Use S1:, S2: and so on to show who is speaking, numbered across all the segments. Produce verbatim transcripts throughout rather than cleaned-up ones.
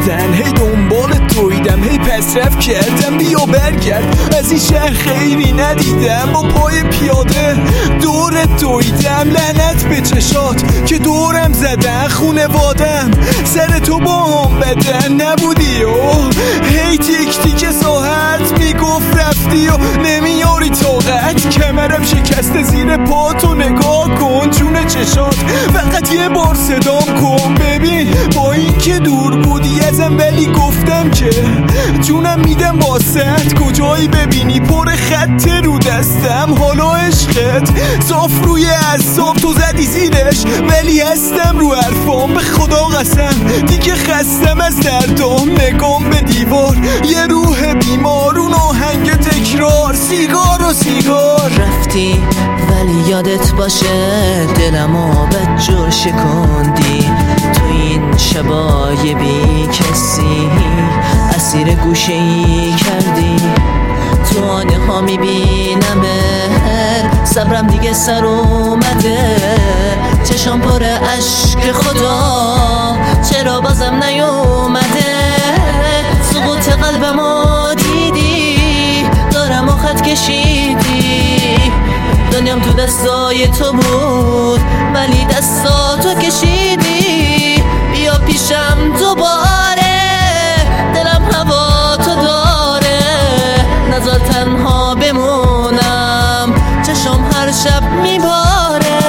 S1: کردن، هی دنبال دویدم، هی پس رفت کردم بیا برگرد. از این شهر خیری ندیدم، با پای پیاده دورت دویدم. لعنت به چشات که دورم زدن، خونوادم سر تو با هم بدن نبودی و هی تیک تیک ساعت میگفت رفتی و نمیاری طاقت. کمرم شکسته زیر پاتو نگاه کن جون چشات، فقط یه بار صدام کن ببین. با این که دور بودی ازم ولی گفتم که جونم میدم باست. کجایی ببینی پر خط رو دستم، حالا عشقت صاف روی اعصاب تو زدی زیرش ولی هستم رو حرفام. به خدا قسم دیگه خستم از دردام، نگام به دیوار یه روح بیمار، اون آهنگ تکرار سیگار و سیگار.
S2: رفتی ولی یادت باشه دلمو بدجور شکندی. تو این شبای بی کسی اسیر گوشه ای کردی. تو آنه ها میبینم صبرم دیگه سر اومده، چشم پر عشق خدا چرا بازم نیومده. سقوط قلبمو دیدی دارم و خط کشیدی. دنیام تو دستای تو بود ولی دستاتو کشیدی. بیا پیشم دوباره دلم هوا تو داره، نذار تنها بمونم چشم هر شب میباره.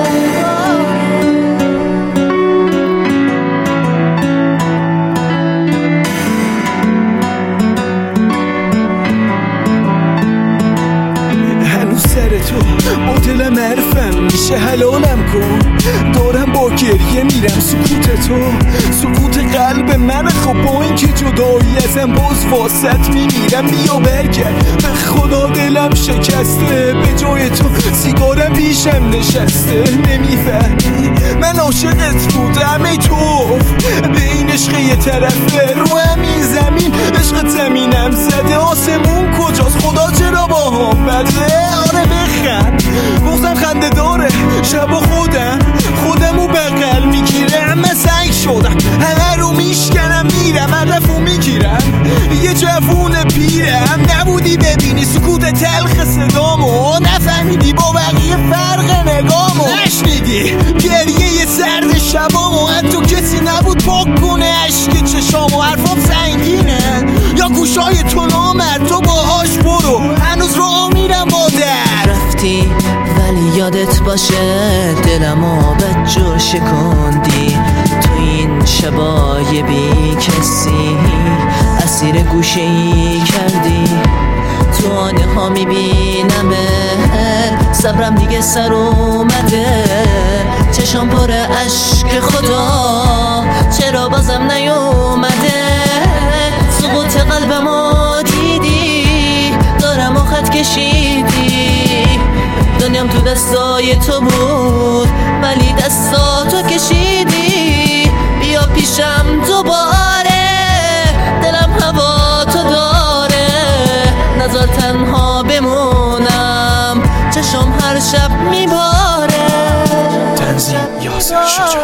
S1: هنوز سر تو با دلم حرفم میشه حلالم کن. دارم با گریه میرم سکوت تو، سکوت قلب من. خب با این که جدایی ازم باز واسط میمیرم بیا برگرد. به خدا دلم شکسته، به جای تو سیگارم پیشم نشسته. نمیفهمی من عاشقت بودم ای تو، به این عشق یه طرفه رو همین زمین. عشق زمینم زده آسمون کجاست، خدا چرا با هم بده. آره بخند بغزم خنده داره، شب خودم خودمو بغل میگیرم. من سنگ شدم همه رو میشکنم میرم، هدفو میگیرم یه جوون پیرم. نبودی ببینی سکوت تلخ صدامو، نفهمیدی با بقیه فرق نگامو، نشنیدی گریه سرد شبامو. حتی کسی نبود پاک کنه عشق چشامو. حرفام سنگینه یا گوشای تو نامرد، تو باهاش برو هنوز رو میرم با در.
S2: رفتی ولی یادت باشه دلمو بدجور شکندی. تو این شبای بی کسی اسیر گوشه ای کردی. تو آنه ها میبینم صبرم دیگه سر اومده، چشم پر عشق خدا چرا بازم نیومده. سقوط قلبمو دیدی دارم و خط کشیدی. دنیام تو دستای تو بود ولی دستاتو کشیدی. بیا پیشم دوباره دلم هوا تو داره، نذار تنها بمونم چشم هر شب میباره.
S1: تنظیم یاسر شجاع.